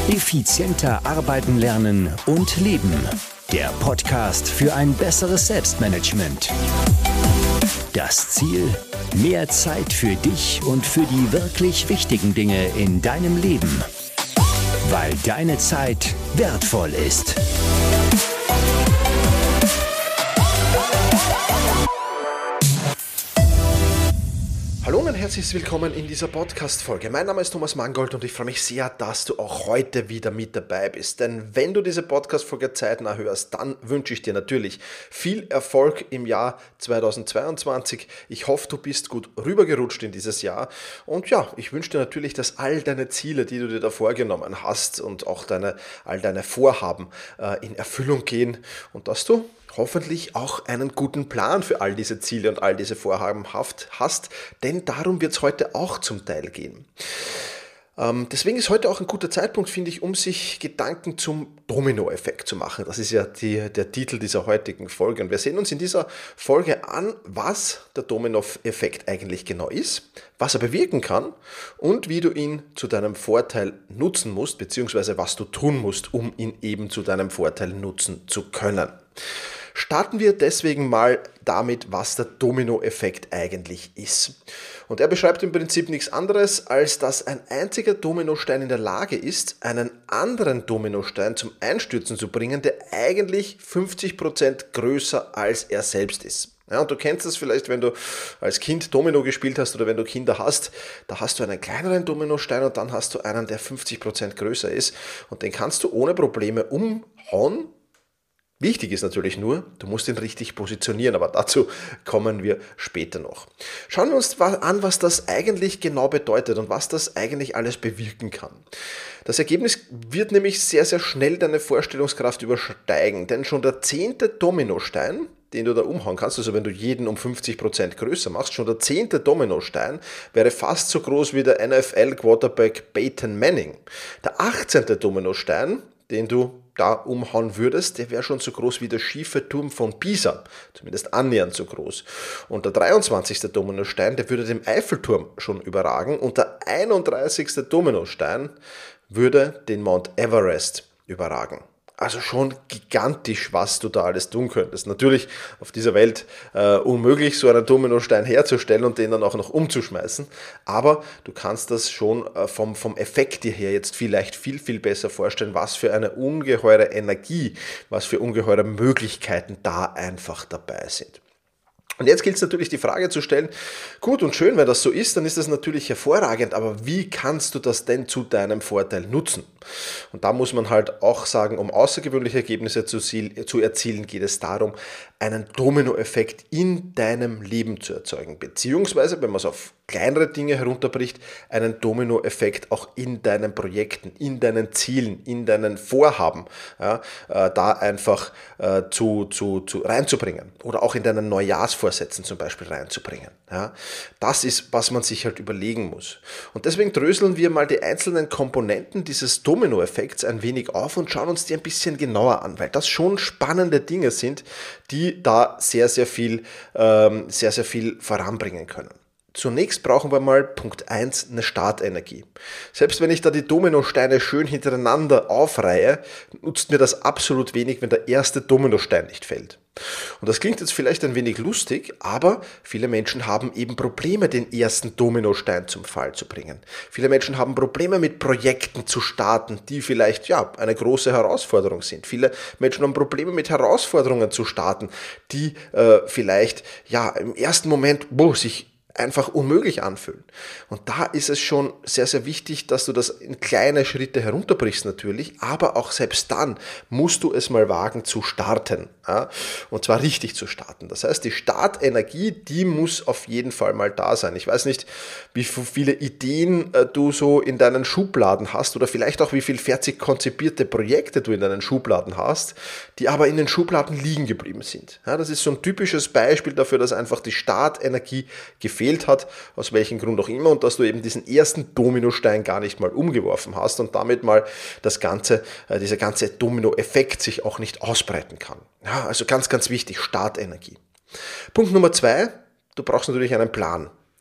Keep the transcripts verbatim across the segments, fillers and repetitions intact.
Effizienter arbeiten, lernen und leben. Der Podcast für ein besseres Selbstmanagement. Das Ziel: mehr Zeit für dich und für die wirklich wichtigen Dinge in deinem Leben. Weil deine Zeit wertvoll ist. Hallo und herzlich willkommen in dieser Podcast-Folge. Mein Name ist Thomas Mangold und ich freue mich sehr, dass du auch heute wieder mit dabei bist. Denn wenn du diese Podcast-Folge zeitnah hörst, dann wünsche ich dir natürlich viel Erfolg im Jahr zweitausendzweiundzwanzig. Ich hoffe, du bist gut rübergerutscht in dieses Jahr. Und ja, ich wünsche dir natürlich, dass all deine Ziele, die du dir da vorgenommen hast und auch deine, all deine Vorhaben äh, in Erfüllung gehen und dass du hoffentlich auch einen guten Plan für all diese Ziele und all diese Vorhaben hast, denn darum wird es heute auch zum Teil gehen. Ähm, deswegen ist heute auch ein guter Zeitpunkt, finde ich, um sich Gedanken zum Dominoeffekt zu machen. Das ist ja die, der Titel dieser heutigen Folge. Und wir sehen uns in dieser Folge an, was der Dominoeffekt eigentlich genau ist, was er bewirken kann und wie du ihn zu deinem Vorteil nutzen musst, beziehungsweise was du tun musst, um ihn eben zu deinem Vorteil nutzen zu können. Starten wir deswegen mal damit, was der Dominoeffekt eigentlich ist. Und er beschreibt im Prinzip nichts anderes, als dass ein einziger Dominostein in der Lage ist, einen anderen Dominostein zum Einstürzen zu bringen, der eigentlich fünfzig Prozent größer als er selbst ist. Ja, und du kennst das vielleicht, wenn du als Kind Domino gespielt hast oder wenn du Kinder hast, da hast du einen kleineren Dominostein und dann hast du einen, der fünfzig Prozent größer ist und den kannst du ohne Probleme umhauen. Wichtig ist natürlich nur, du musst ihn richtig positionieren, aber dazu kommen wir später noch. Schauen wir uns an, was das eigentlich genau bedeutet und was das eigentlich alles bewirken kann. Das Ergebnis wird nämlich sehr, sehr schnell deine Vorstellungskraft übersteigen, denn schon der zehnte Dominostein, den du da umhauen kannst, also wenn du jeden um fünfzig Prozent größer machst, schon der zehnte Dominostein wäre fast so groß wie der N F L-Quarterback Peyton Manning. Der achtzehnte Dominostein, den du da umhauen würdest, der wäre schon so groß wie der schiefe Turm von Pisa, zumindest annähernd so groß. Und der dreiundzwanzigste Dominostein, der würde den Eiffelturm schon überragen und der einunddreißigste Dominostein würde den Mount Everest überragen. Also schon gigantisch, was du da alles tun könntest. Natürlich auf dieser Welt äh, unmöglich, so einen Dominostein herzustellen und den dann auch noch umzuschmeißen. Aber du kannst das schon äh, vom, vom Effekt her jetzt vielleicht viel, viel besser vorstellen, was für eine ungeheure Energie, was für ungeheure Möglichkeiten da einfach dabei sind. Und jetzt gilt es natürlich die Frage zu stellen, gut und schön, wenn das so ist, dann ist das natürlich hervorragend, aber wie kannst du das denn zu deinem Vorteil nutzen? Und da muss man halt auch sagen, um außergewöhnliche Ergebnisse zu, zu erzielen, geht es darum, einen Dominoeffekt in deinem Leben zu erzeugen, beziehungsweise, wenn man es auf kleinere Dinge herunterbricht, einen Dominoeffekt auch in deinen Projekten, in deinen Zielen, in deinen Vorhaben, ja, äh, da einfach äh, zu, zu, zu reinzubringen oder auch in deinen Neujahrsvorsätzen zum Beispiel reinzubringen. Ja. Das ist, was man sich halt überlegen muss. Und deswegen dröseln wir mal die einzelnen Komponenten dieses Dominoeffekts ein wenig auf und schauen uns die ein bisschen genauer an, weil das schon spannende Dinge sind, die da sehr, sehr viel, ähm, sehr, sehr viel voranbringen können. Zunächst brauchen wir mal Punkt eins, eine Startenergie. Selbst wenn ich da die Dominosteine schön hintereinander aufreihe, nutzt mir das absolut wenig, wenn der erste Dominostein nicht fällt. Und das klingt jetzt vielleicht ein wenig lustig, aber viele Menschen haben eben Probleme, den ersten Dominostein zum Fall zu bringen. Viele Menschen haben Probleme mit Projekten zu starten, die vielleicht ja eine große Herausforderung sind. Viele Menschen haben Probleme mit Herausforderungen zu starten, die äh, vielleicht ja im ersten Moment boah, sich einfach unmöglich anfühlen. Und da ist es schon sehr, sehr wichtig, dass du das in kleine Schritte herunterbrichst natürlich, aber auch selbst dann musst du es mal wagen zu starten. Ja? Und zwar richtig zu starten. Das heißt, die Startenergie, die muss auf jeden Fall mal da sein. Ich weiß nicht, wie viele Ideen äh, du so in deinen Schubladen hast oder vielleicht auch wie viele fertig konzipierte Projekte du in deinen Schubladen hast, die aber in den Schubladen liegen geblieben sind. Ja? Das ist so ein typisches Beispiel dafür, dass einfach die Startenergie gefehlt hat, aus welchem Grund auch immer, und dass du eben diesen ersten Dominostein gar nicht mal umgeworfen hast und damit mal das ganze, äh, dieser ganze Dominoeffekt sich auch nicht ausbreiten kann. Ja, also ganz, ganz wichtig, Startenergie. Punkt Nummer zwei, du brauchst natürlich einen Plan.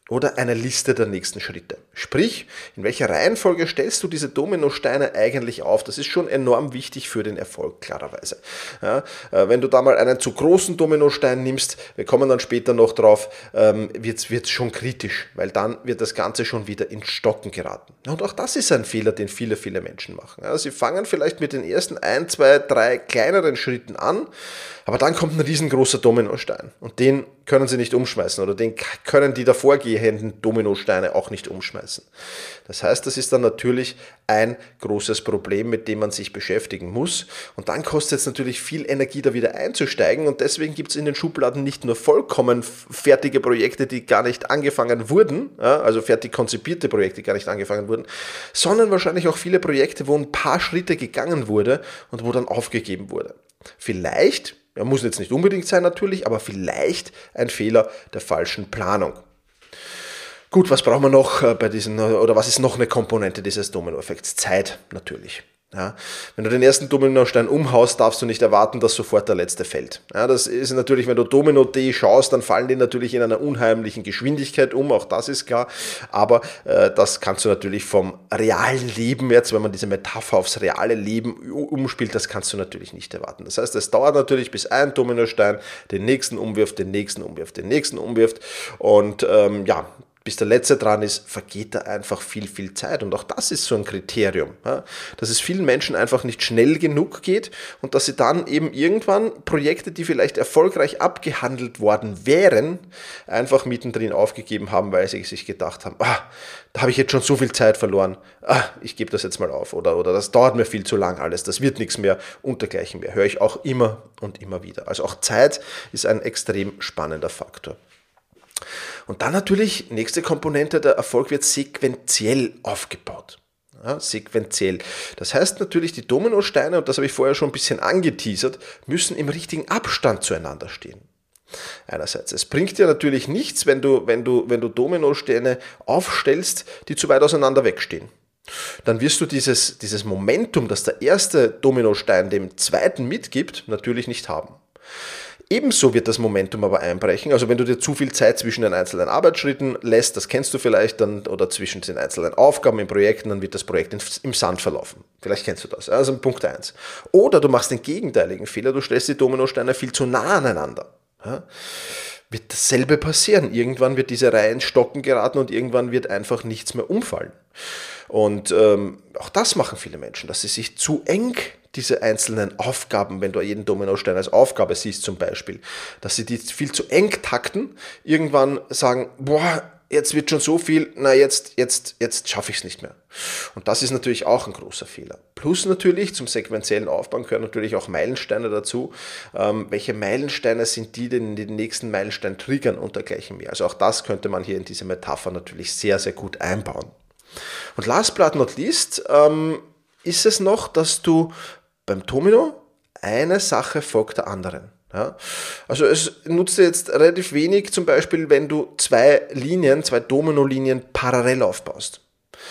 oder eine Liste der nächsten Schritte. Sprich, in welcher Reihenfolge stellst du diese Dominosteine eigentlich auf? Das ist schon enorm wichtig für den Erfolg, klarerweise. Ja, wenn du da mal einen zu großen Dominostein nimmst, wir kommen dann später noch drauf, ähm, wird es schon kritisch, weil dann wird das Ganze schon wieder ins Stocken geraten. Und auch das ist ein Fehler, den viele, viele Menschen machen. Ja, sie fangen vielleicht mit den ersten ein, zwei, drei kleineren Schritten an, aber dann kommt ein riesengroßer Dominostein und den können sie nicht umschmeißen oder den können die davor gehenden Dominosteine auch nicht umschmeißen. Das heißt, das ist dann natürlich ein großes Problem, mit dem man sich beschäftigen muss. Und dann kostet es natürlich viel Energie, da wieder einzusteigen. Und deswegen gibt es in den Schubladen nicht nur vollkommen fertige Projekte, die gar nicht angefangen wurden, ja, also fertig konzipierte Projekte, die gar nicht angefangen wurden, sondern wahrscheinlich auch viele Projekte, wo ein paar Schritte gegangen wurde und wo dann aufgegeben wurde. Vielleicht, ja, muss jetzt nicht unbedingt sein natürlich, aber vielleicht ein Fehler der falschen Planung. Gut, was brauchen wir noch bei diesen, oder was ist noch eine Komponente dieses Dominoeffekts? Zeit natürlich. Ja, wenn du den ersten Dominostein umhaust, darfst du nicht erwarten, dass sofort der letzte fällt. Ja, das ist natürlich, wenn du Domino-D schaust, dann fallen die natürlich in einer unheimlichen Geschwindigkeit um, auch das ist klar, aber äh, das kannst du natürlich vom realen Leben jetzt, wenn man diese Metapher aufs reale Leben umspielt, das kannst du natürlich nicht erwarten. Das heißt, es dauert natürlich, bis ein Dominostein den nächsten umwirft, den nächsten umwirft, den nächsten umwirft und ähm, ja, bis der letzte dran ist, vergeht da einfach viel, viel Zeit. Und auch das ist so ein Kriterium, ja, dass es vielen Menschen einfach nicht schnell genug geht und dass sie dann eben irgendwann Projekte, die vielleicht erfolgreich abgehandelt worden wären, einfach mittendrin aufgegeben haben, weil sie sich gedacht haben, ah, da habe ich jetzt schon so viel Zeit verloren, ah, ich gebe das jetzt mal auf oder, oder das dauert mir viel zu lang alles, das wird nichts mehr und dergleichen mehr. Höre ich auch immer und immer wieder. Also auch Zeit ist ein extrem spannender Faktor. Und dann natürlich, nächste Komponente, der Erfolg wird sequenziell aufgebaut. Ja, sequenziell. Das heißt natürlich, die Dominosteine, und das habe ich vorher schon ein bisschen angeteasert, müssen im richtigen Abstand zueinander stehen. Einerseits, es bringt dir natürlich nichts, wenn du, wenn du, wenn du Dominosteine aufstellst, die zu weit auseinander wegstehen. Dann wirst du dieses, dieses Momentum, das der erste Dominostein dem zweiten mitgibt, natürlich nicht haben. Ebenso wird das Momentum aber einbrechen, also wenn du dir zu viel Zeit zwischen den einzelnen Arbeitsschritten lässt, das kennst du vielleicht dann, oder zwischen den einzelnen Aufgaben in Projekten, dann wird das Projekt im Sand verlaufen. Vielleicht kennst du das, also Punkt eins. Oder du machst den gegenteiligen Fehler, du stellst die Dominosteine viel zu nah aneinander. Ja? Wird dasselbe passieren. Irgendwann wird diese Reihe ins Stocken geraten und irgendwann wird einfach nichts mehr umfallen. Und ähm, auch das machen viele Menschen, dass sie sich zu eng diese einzelnen Aufgaben, wenn du jeden Dominostein als Aufgabe siehst zum Beispiel, dass sie die viel zu eng takten, irgendwann sagen, boah, jetzt wird schon so viel, na jetzt, jetzt, jetzt schaffe ich es nicht mehr. Und das ist natürlich auch ein großer Fehler. Plus natürlich zum sequenziellen Aufbau gehören natürlich auch Meilensteine dazu. Ähm, welche Meilensteine sind die, die den nächsten Meilenstein triggern und dergleichen mehr. Also auch das könnte man hier in diese Metapher natürlich sehr, sehr gut einbauen. Und last but not least ähm, ist es noch, dass du beim Domino eine Sache folgt der anderen. Ja? Also es nutzt dir jetzt relativ wenig, zum Beispiel, wenn du zwei Linien, zwei Domino-Linien parallel aufbaust.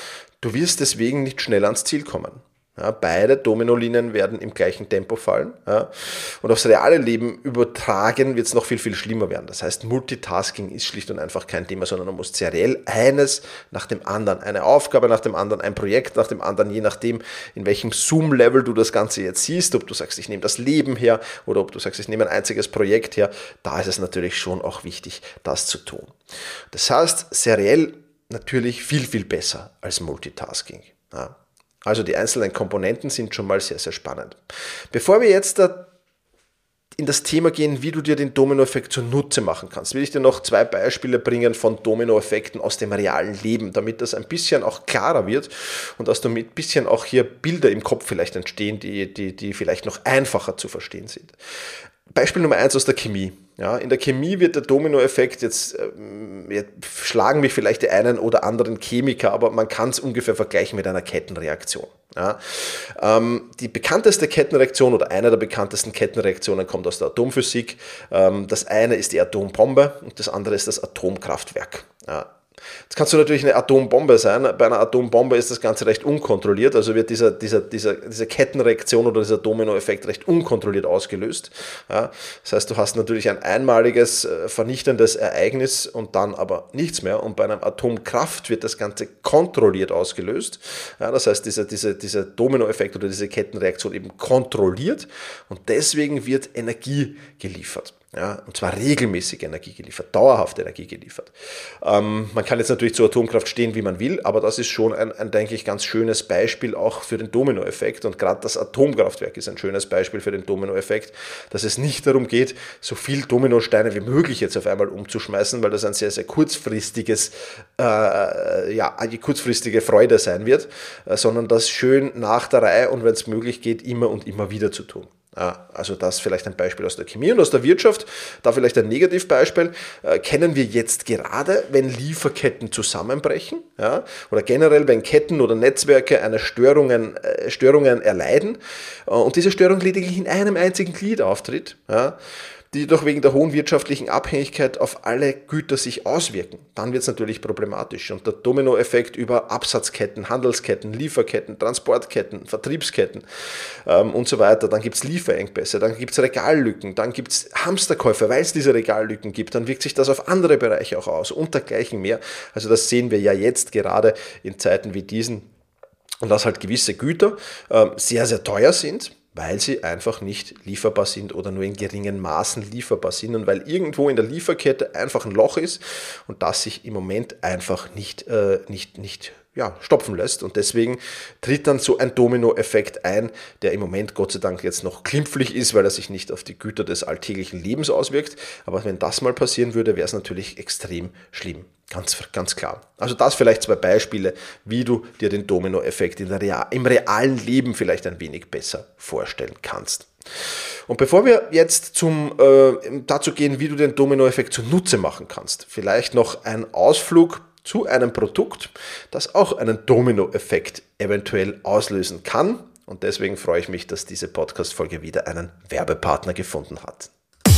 Du wirst deswegen nicht schnell ans Ziel kommen. Ja, beide Dominolinien werden im gleichen Tempo fallen. Ja, und aufs reale Leben übertragen wird es noch viel, viel schlimmer werden. Das heißt, Multitasking ist schlicht und einfach kein Thema, sondern du musst seriell eines nach dem anderen, eine Aufgabe nach dem anderen, ein Projekt nach dem anderen, je nachdem, in welchem Zoom-Level du das Ganze jetzt siehst, ob du sagst, ich nehme das Leben her oder ob du sagst, ich nehme ein einziges Projekt her, da ist es natürlich schon auch wichtig, das zu tun. Das heißt, seriell natürlich viel, viel besser als Multitasking. Ja. Also die einzelnen Komponenten sind schon mal sehr, sehr spannend. Bevor wir jetzt in das Thema gehen, wie du dir den Dominoeffekt zunutze machen kannst, will ich dir noch zwei Beispiele bringen von Dominoeffekten aus dem realen Leben, damit das ein bisschen auch klarer wird und dass damit ein bisschen auch hier Bilder im Kopf vielleicht entstehen, die, die, die vielleicht noch einfacher zu verstehen sind. Beispiel Nummer eins aus der Chemie. Ja, in der Chemie wird der Dominoeffekt, jetzt, jetzt schlagen mich vielleicht die einen oder anderen Chemiker, aber man kann es ungefähr vergleichen mit einer Kettenreaktion. Ja, ähm, die bekannteste Kettenreaktion oder eine der bekanntesten Kettenreaktionen kommt aus der Atomphysik. Ähm, das eine ist die Atombombe und das andere ist das Atomkraftwerk. Ja, Jetzt kannst du natürlich eine Atombombe sein. Bei einer Atombombe ist das Ganze recht unkontrolliert, also wird dieser, dieser, dieser, diese Kettenreaktion oder dieser Dominoeffekt recht unkontrolliert ausgelöst. Ja, das heißt, du hast natürlich ein einmaliges, vernichtendes Ereignis und dann aber nichts mehr. Und bei einer Atomkraft wird das Ganze kontrolliert ausgelöst. Ja, das heißt, dieser, dieser, dieser Dominoeffekt oder diese Kettenreaktion eben kontrolliert und deswegen wird Energie geliefert. Ja, und zwar regelmäßig Energie geliefert, dauerhaft Energie geliefert. Ähm, man kann jetzt natürlich zur Atomkraft stehen, wie man will, aber das ist schon ein, ein, denke ich, ganz schönes Beispiel auch für den Dominoeffekt. Und gerade das Atomkraftwerk ist ein schönes Beispiel für den Dominoeffekt, dass es nicht darum geht, so viel Dominosteine wie möglich jetzt auf einmal umzuschmeißen, weil das ein sehr, sehr kurzfristiges, äh, ja, eine kurzfristige Freude sein wird, äh, sondern das schön nach der Reihe und wenn es möglich geht, immer und immer wieder zu tun. Ja, also das vielleicht ein Beispiel aus der Chemie und aus der Wirtschaft. Da vielleicht ein Negativbeispiel. Äh, kennen wir jetzt gerade, wenn Lieferketten zusammenbrechen, ja, oder generell, wenn Ketten oder Netzwerke eine Störungen, äh, Störungen erleiden äh, und diese Störung lediglich in einem einzigen Glied auftritt, ja, die jedoch wegen der hohen wirtschaftlichen Abhängigkeit auf alle Güter sich auswirken. Dann wird es natürlich problematisch. Und der Dominoeffekt über Absatzketten, Handelsketten, Lieferketten, Transportketten, Vertriebsketten ähm, und so weiter. Dann gibt es Lieferengpässe, dann gibt es Regallücken, dann gibt es Hamsterkäufe, weil es diese Regallücken gibt. Dann wirkt sich das auf andere Bereiche auch aus und dergleichen mehr. Also das sehen wir ja jetzt gerade in Zeiten wie diesen. Und dass halt gewisse Güter ähm, sehr, sehr teuer sind, weil sie einfach nicht lieferbar sind oder nur in geringen Maßen lieferbar sind und weil irgendwo in der Lieferkette einfach ein Loch ist und das sich im Moment einfach nicht, äh, nicht, nicht ja, stopfen lässt. Und deswegen tritt dann so ein Dominoeffekt ein, der im Moment Gott sei Dank jetzt noch glimpflich ist, weil er sich nicht auf die Güter des alltäglichen Lebens auswirkt. Aber wenn das mal passieren würde, wäre es natürlich extrem schlimm. Ganz, ganz klar. Also das vielleicht zwei Beispiele, wie du dir den Dominoeffekt in der Real, im realen Leben vielleicht ein wenig besser vorstellen kannst. Und bevor wir jetzt zum, äh, dazu gehen, wie du den Dominoeffekt zunutze machen kannst, vielleicht noch ein Ausflug zu einem Produkt, das auch einen Dominoeffekt eventuell auslösen kann. Und deswegen freue ich mich, dass diese Podcast-Folge wieder einen Werbepartner gefunden hat.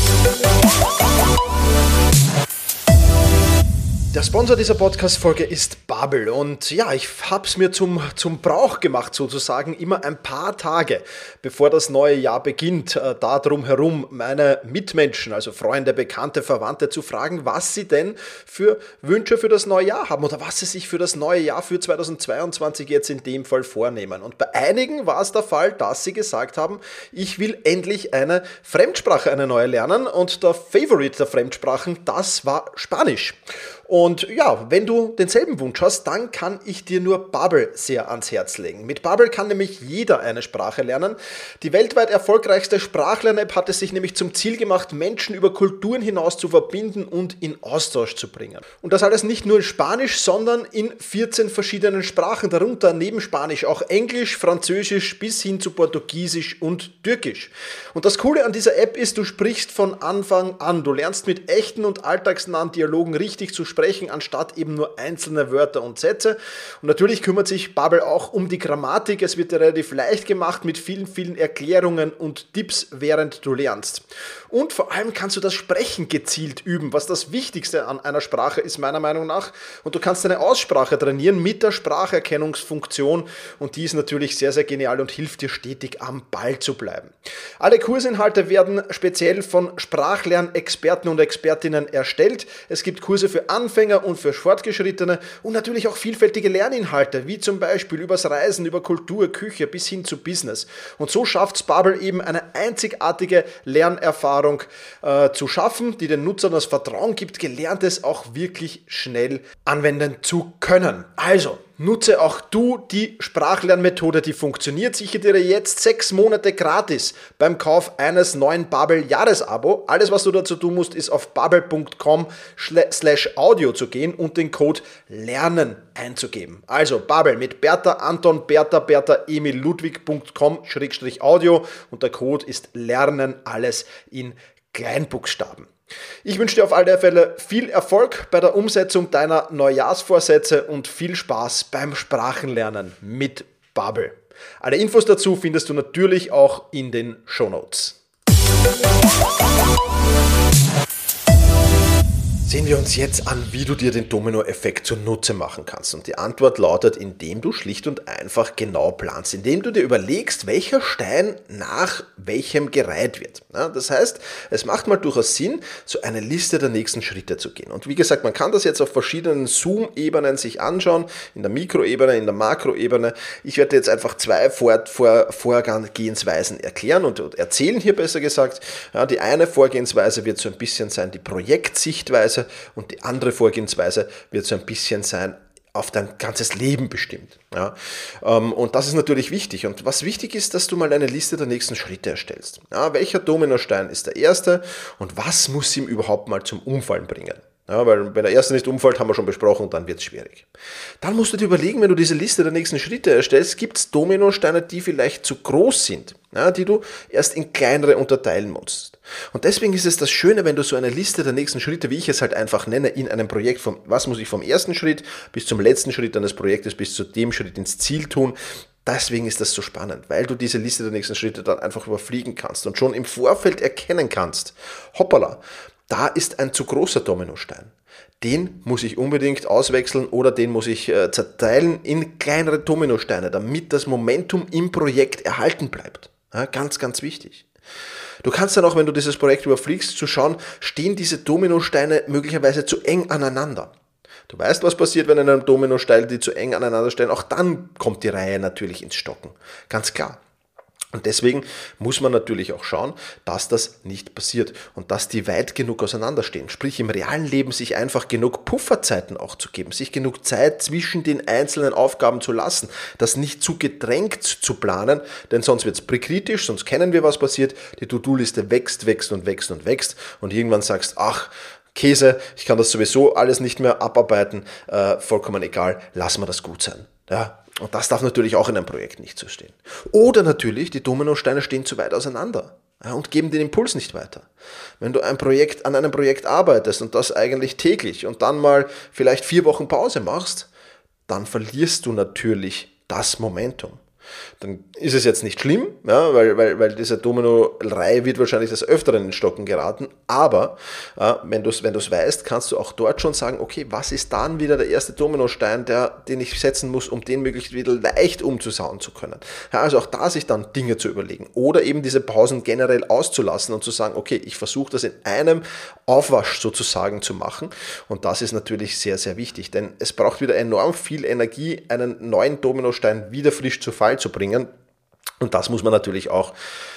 Der Sponsor dieser Podcast-Folge ist Babbel und ja, ich habe es mir zum, zum Brauch gemacht sozusagen, immer ein paar Tage, bevor das neue Jahr beginnt, äh, da drum herum meine Mitmenschen, also Freunde, Bekannte, Verwandte zu fragen, was sie denn für Wünsche für das neue Jahr haben oder was sie sich für das neue Jahr für zweitausendzweiundzwanzig jetzt in dem Fall vornehmen. Und bei einigen war es der Fall, dass sie gesagt haben, ich will endlich eine Fremdsprache, eine neue lernen und der Favorite der Fremdsprachen, das war Spanisch. Und ja, wenn du denselben Wunsch hast, dann kann ich dir nur Babbel sehr ans Herz legen. Mit Babbel kann nämlich jeder eine Sprache lernen. Die weltweit erfolgreichste Sprachlern-App hat es sich nämlich zum Ziel gemacht, Menschen über Kulturen hinaus zu verbinden und in Austausch zu bringen. Und das alles nicht nur in Spanisch, sondern in vierzehn verschiedenen Sprachen, darunter neben Spanisch auch Englisch, Französisch bis hin zu Portugiesisch und Türkisch. Und das Coole an dieser App ist, du sprichst von Anfang an. Du lernst mit echten und alltagsnahen Dialogen richtig zu sprechen, anstatt eben nur einzelne Wörter und Sätze. Und natürlich kümmert sich Babbel auch um die Grammatik. Es wird dir relativ leicht gemacht mit vielen, vielen Erklärungen und Tipps, während du lernst. Und vor allem kannst du das Sprechen gezielt üben, was das Wichtigste an einer Sprache ist, meiner Meinung nach. Und du kannst deine Aussprache trainieren mit der Spracherkennungsfunktion und die ist natürlich sehr, sehr genial und hilft dir stetig am Ball zu bleiben. Alle Kursinhalte werden speziell von Sprachlernexperten und Expertinnen erstellt. Es gibt Kurse für Anfänger und für Fortgeschrittene und natürlich auch vielfältige Lerninhalte, wie zum Beispiel übers Reisen, über Kultur, Küche bis hin zu Business. Und so schafft Babbel eben eine einzigartige Lernerfahrung äh, zu schaffen, die den Nutzern das Vertrauen gibt, Gelerntes auch wirklich schnell anwenden zu können. Also, nutze auch du die Sprachlernmethode, die funktioniert. Sichere dir jetzt sechs Monate gratis beim Kauf eines neuen Babbel-Jahresabo. Alles, was du dazu tun musst, ist auf babbel punkt com slash audio zu gehen und den Code LERNEN einzugeben. Also Babbel mit Bertha, Anton, Bertha, Bertha, Emil, Ludwig punkt com schrägstrich audio und der Code ist LERNEN, alles in Kleinbuchstaben. Ich wünsche dir auf alle Fälle viel Erfolg bei der Umsetzung deiner Neujahrsvorsätze und viel Spaß beim Sprachenlernen mit Babbel. Alle Infos dazu findest du natürlich auch in den Shownotes. Sehen wir uns jetzt an, wie du dir den Dominoeffekt zunutze machen kannst. Und die Antwort lautet, indem du schlicht und einfach genau planst, indem du dir überlegst, welcher Stein nach welchem gereiht wird. Ja, das heißt, es macht mal durchaus Sinn, so eine Liste der nächsten Schritte zu gehen. Und wie gesagt, man kann das jetzt auf verschiedenen Zoom-Ebenen sich anschauen, in der Mikroebene, in der Makroebene. Ich werde jetzt einfach zwei Vor- Vor- Vorgehensweisen erklären und erzählen hier besser gesagt. Ja, die eine Vorgehensweise wird so ein bisschen sein, die Projektsichtweise. Und die andere Vorgehensweise wird so ein bisschen sein, auf dein ganzes Leben bestimmt. Ja, und das ist natürlich wichtig. Und was wichtig ist, dass du mal eine Liste der nächsten Schritte erstellst. Ja, welcher Dominostein ist der erste und was muss ihm überhaupt mal zum Umfallen bringen? Ja, weil wenn der erste nicht umfällt, haben wir schon besprochen, dann wird es schwierig. Dann musst du dir überlegen, wenn du diese Liste der nächsten Schritte erstellst, gibt es Dominosteine, die vielleicht zu groß sind, ja, die du erst in kleinere unterteilen musst. Und deswegen ist es das Schöne, wenn du so eine Liste der nächsten Schritte, wie ich es halt einfach nenne, in einem Projekt, vom, was muss ich vom ersten Schritt bis zum letzten Schritt eines Projektes, bis zu dem Schritt ins Ziel tun. Deswegen ist das so spannend, weil du diese Liste der nächsten Schritte dann einfach überfliegen kannst und schon im Vorfeld erkennen kannst, hoppala, da ist ein zu großer Dominostein. Den muss ich unbedingt auswechseln oder den muss ich äh, zerteilen in kleinere Dominosteine, damit das Momentum im Projekt erhalten bleibt. Ja, ganz, ganz wichtig. Du kannst dann auch, wenn du dieses Projekt überfliegst, zu schauen, stehen diese Dominosteine möglicherweise zu eng aneinander. Du weißt, was passiert, wenn in einem Dominostein die zu eng aneinander stehen. Auch dann kommt die Reihe natürlich ins Stocken. Ganz klar. Und deswegen muss man natürlich auch schauen, dass das nicht passiert und dass die weit genug auseinanderstehen. Sprich, im realen Leben sich einfach genug Pufferzeiten auch zu geben, sich genug Zeit zwischen den einzelnen Aufgaben zu lassen, das nicht zu gedrängt zu planen, denn sonst wird es prekritisch, sonst kennen wir, was passiert. Die To-Do-Liste wächst, wächst und wächst und wächst und irgendwann sagst, ach, Käse, ich kann das sowieso alles nicht mehr abarbeiten, äh, vollkommen egal, lass mal das gut sein. Ja. Und das darf natürlich auch in einem Projekt nicht so stehen. Oder natürlich, die Dominosteine stehen zu weit auseinander, ja, und geben den Impuls nicht weiter. Wenn du ein Projekt an einem Projekt arbeitest und das eigentlich täglich und dann mal vielleicht vier Wochen Pause machst, dann verlierst du natürlich das Momentum. Dann ist es jetzt nicht schlimm, ja, weil, weil, weil diese Domino-Reihe wird wahrscheinlich des Öfteren in Stocken geraten, aber äh, wenn du es wenn du's weißt, kannst du auch dort schon sagen, okay, was ist dann wieder der erste Dominostein, der, den ich setzen muss, um den möglichst wieder leicht umzusauen zu können. Ja, also auch da sich dann Dinge zu überlegen oder eben diese Pausen generell auszulassen und zu sagen, okay, ich versuche das in einem Aufwasch sozusagen zu machen und das ist natürlich sehr, sehr wichtig, denn es braucht wieder enorm viel Energie, einen neuen Dominostein wieder frisch zu Fall zu bringen. Und das muss man natürlich auch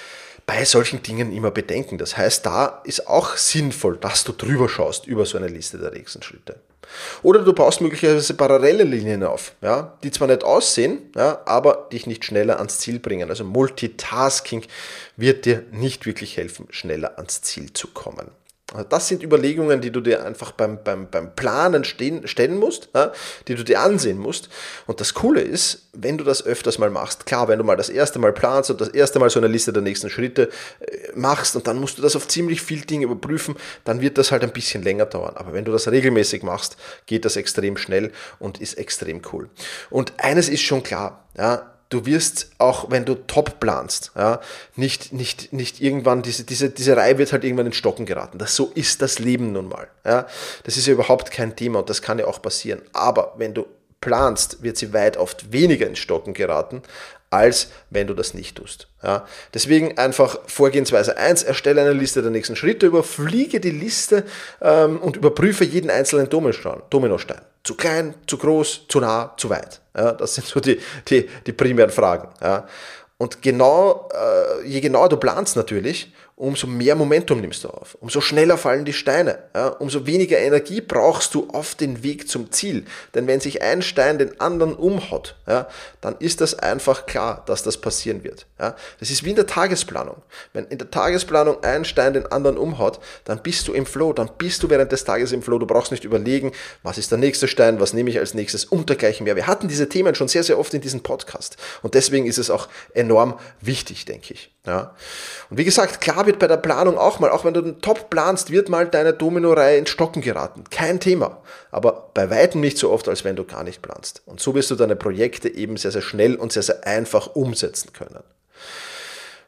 bei solchen Dingen immer bedenken. Das heißt, da ist auch sinnvoll, dass du drüber schaust über so eine Liste der nächsten Schritte. Oder du baust möglicherweise parallele Linien auf, ja, die zwar nicht aussehen, ja, aber dich nicht schneller ans Ziel bringen. Also Multitasking wird dir nicht wirklich helfen, schneller ans Ziel zu kommen. Also das sind Überlegungen, die du dir einfach beim, beim, beim Planen stehen, stellen musst, ja, die du dir ansehen musst. Und das Coole ist, wenn du das öfters mal machst, klar, wenn du mal das erste Mal planst und das erste Mal so eine Liste der nächsten Schritte machst und dann musst du das auf ziemlich viele Dinge überprüfen, dann wird das halt ein bisschen länger dauern. Aber wenn du das regelmäßig machst, geht das extrem schnell und ist extrem cool. Und eines ist schon klar, ja, du wirst auch, wenn du top planst, ja, nicht, nicht, nicht irgendwann, diese, diese, diese Reihe wird halt irgendwann in Stocken geraten. Das, so ist das Leben nun mal. Ja. Das ist ja überhaupt kein Thema und das kann ja auch passieren. Aber wenn du planst, wird sie weit oft weniger in Stocken geraten, als wenn du das nicht tust. Ja. Deswegen einfach Vorgehensweise eins, erstelle eine Liste der nächsten Schritte, überfliege die Liste ähm, und überprüfe jeden einzelnen Dominostein. Dominostein. Zu klein, zu groß, zu nah, zu weit. Ja, das sind so die, die, die primären Fragen. Ja. Und genau, äh, je genauer du planst natürlich, umso mehr Momentum nimmst du auf, umso schneller fallen die Steine, ja, umso weniger Energie brauchst du auf den Weg zum Ziel. Denn wenn sich ein Stein den anderen umhaut, ja, dann ist das einfach klar, dass das passieren wird. Ja. Das ist wie in der Tagesplanung. Wenn in der Tagesplanung ein Stein den anderen umhaut, dann bist du im Flow, dann bist du während des Tages im Flow. Du brauchst nicht überlegen, was ist der nächste Stein, was nehme ich als nächstes und dergleichen mehr. Wir hatten diese Themen schon sehr, sehr oft in diesem Podcast und deswegen ist es auch enorm wichtig, denke ich. Ja. Und wie gesagt, klar wird bei der Planung auch mal, auch wenn du den Top planst, wird mal deine Domino-Reihe ins Stocken geraten. Kein Thema. Aber bei weitem nicht so oft, als wenn du gar nicht planst. Und so wirst du deine Projekte eben sehr, sehr schnell und sehr, sehr einfach umsetzen können.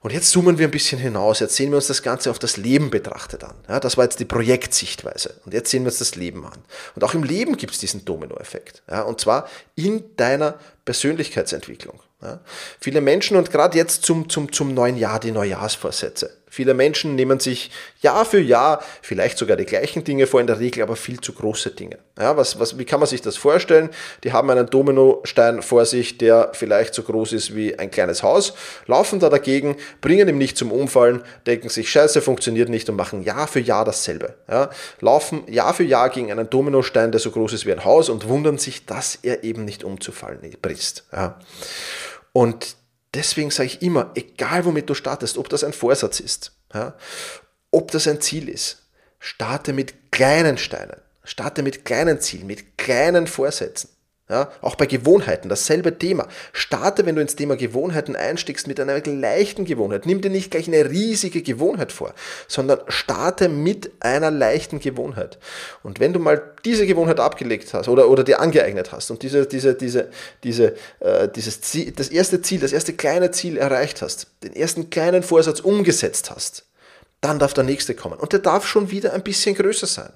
Und jetzt zoomen wir ein bisschen hinaus. Jetzt sehen wir uns das Ganze auf das Leben betrachtet an. Ja, das war jetzt die Projektsichtweise. Und jetzt sehen wir uns das Leben an. Und auch im Leben gibt es diesen Dominoeffekt. Ja, und zwar in deiner Persönlichkeitsentwicklung. Ja, viele Menschen, und gerade jetzt zum, zum, zum neuen Jahr, die Neujahrsvorsätze. Viele Menschen nehmen sich Jahr für Jahr vielleicht sogar die gleichen Dinge vor, in der Regel aber viel zu große Dinge. Ja, was, was, wie kann man sich das vorstellen? Die haben einen Dominostein vor sich, der vielleicht so groß ist wie ein kleines Haus, laufen da dagegen, bringen ihn nicht zum Umfallen, denken sich, Scheiße, funktioniert nicht und machen Jahr für Jahr dasselbe. Ja, laufen Jahr für Jahr gegen einen Dominostein, der so groß ist wie ein Haus und wundern sich, dass er eben nicht umzufallen bricht. Ja. Und deswegen sage ich immer, egal womit du startest, ob das ein Vorsatz ist, ja, ob das ein Ziel ist, starte mit kleinen Steinen, starte mit kleinen Zielen, mit kleinen Vorsätzen. Ja, auch bei Gewohnheiten, dasselbe Thema. Starte, wenn du ins Thema Gewohnheiten einstiegst, mit einer leichten Gewohnheit. Nimm dir nicht gleich eine riesige Gewohnheit vor, sondern starte mit einer leichten Gewohnheit. Und wenn du mal diese Gewohnheit abgelegt hast oder, oder dir angeeignet hast und diese, diese, diese, diese, äh, dieses Ziel, das erste Ziel, das erste kleine Ziel erreicht hast, den ersten kleinen Vorsatz umgesetzt hast, dann darf der nächste kommen. Und der darf schon wieder ein bisschen größer sein.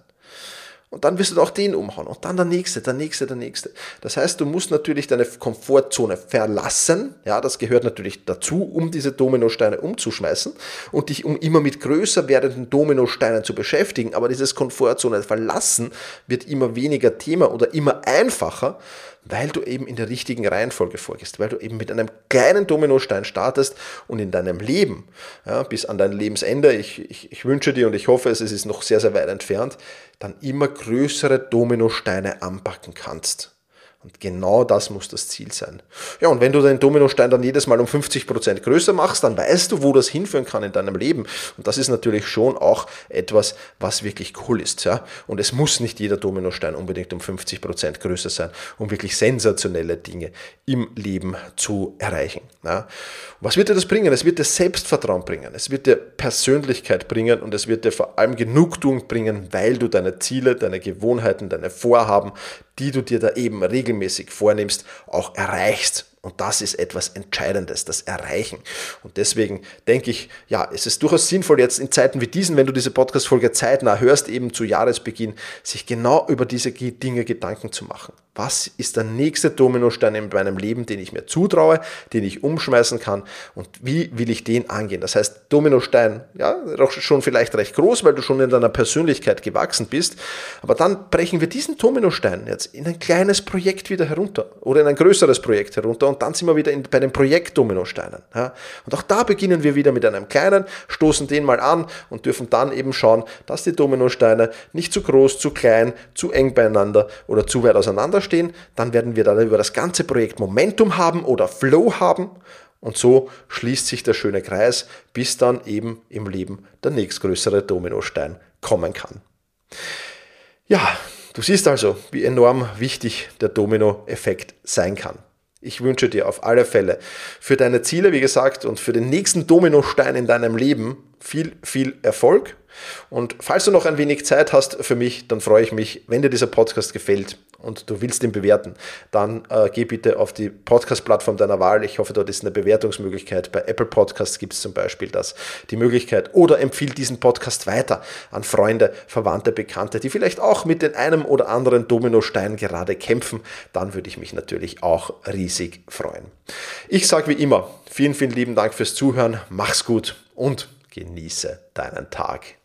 Und dann wirst du auch den umhauen und dann der nächste, der nächste, der nächste. Das heißt, du musst natürlich deine Komfortzone verlassen. Ja, das gehört natürlich dazu, um diese Dominosteine umzuschmeißen und dich um immer mit größer werdenden Dominosteinen zu beschäftigen. Aber dieses Komfortzone verlassen wird immer weniger Thema oder immer einfacher, weil du eben in der richtigen Reihenfolge vorgehst, weil du eben mit einem kleinen Dominostein startest und in deinem Leben, ja, bis an dein Lebensende, ich, ich, ich wünsche dir und ich hoffe, es ist noch sehr, sehr weit entfernt, dann immer größere Dominosteine anpacken kannst. Und genau das muss das Ziel sein. Ja, und wenn du den Dominostein dann jedes Mal um fünfzig Prozent größer machst, dann weißt du, wo das hinführen kann in deinem Leben. Und das ist natürlich schon auch etwas, was wirklich cool ist. Ja? Und es muss nicht jeder Dominostein unbedingt um fünfzig Prozent größer sein, um wirklich sensationelle Dinge im Leben zu erreichen. Ja? Was wird dir das bringen? Es wird dir Selbstvertrauen bringen, es wird dir Persönlichkeit bringen und es wird dir vor allem Genugtuung bringen, weil du deine Ziele, deine Gewohnheiten, deine Vorhaben, die du dir da eben regelmäßig vornimmst, auch erreichst. Und das ist etwas Entscheidendes, das Erreichen. Und deswegen denke ich, ja, es ist durchaus sinnvoll jetzt in Zeiten wie diesen, wenn du diese Podcast-Folge zeitnah hörst, eben zu Jahresbeginn, sich genau über diese Dinge Gedanken zu machen. Was ist der nächste Dominostein in meinem Leben, den ich mir zutraue, den ich umschmeißen kann und wie will ich den angehen? Das heißt, Dominostein, ja, doch schon vielleicht recht groß, weil du schon in deiner Persönlichkeit gewachsen bist, aber dann brechen wir diesen Dominostein jetzt in ein kleines Projekt wieder herunter oder in ein größeres Projekt herunter und dann sind wir wieder in, bei den Projekt-Dominosteinen. Ja? Und auch da beginnen wir wieder mit einem kleinen, stoßen den mal an und dürfen dann eben schauen, dass die Dominosteine nicht zu groß, zu klein, zu eng beieinander oder zu weit auseinander stehen. Dann werden wir dann über das ganze Projekt Momentum haben oder Flow haben und so schließt sich der schöne Kreis, bis dann eben im Leben der nächstgrößere Dominostein kommen kann. Ja, du siehst also, wie enorm wichtig der Dominoeffekt sein kann. Ich wünsche dir auf alle Fälle für deine Ziele, wie gesagt, und für den nächsten Dominostein in deinem Leben viel, viel Erfolg. Und falls du noch ein wenig Zeit hast für mich, dann freue ich mich, wenn dir dieser Podcast gefällt und du willst ihn bewerten, dann äh, geh bitte auf die Podcast-Plattform deiner Wahl. Ich hoffe, dort ist eine Bewertungsmöglichkeit. Bei Apple Podcasts gibt es zum Beispiel das, die Möglichkeit. Oder empfiehl diesen Podcast weiter an Freunde, Verwandte, Bekannte, die vielleicht auch mit den einem oder anderen Dominostein gerade kämpfen. Dann würde ich mich natürlich auch riesig freuen. Ich sage wie immer, vielen, vielen lieben Dank fürs Zuhören. Mach's gut und genieße deinen Tag.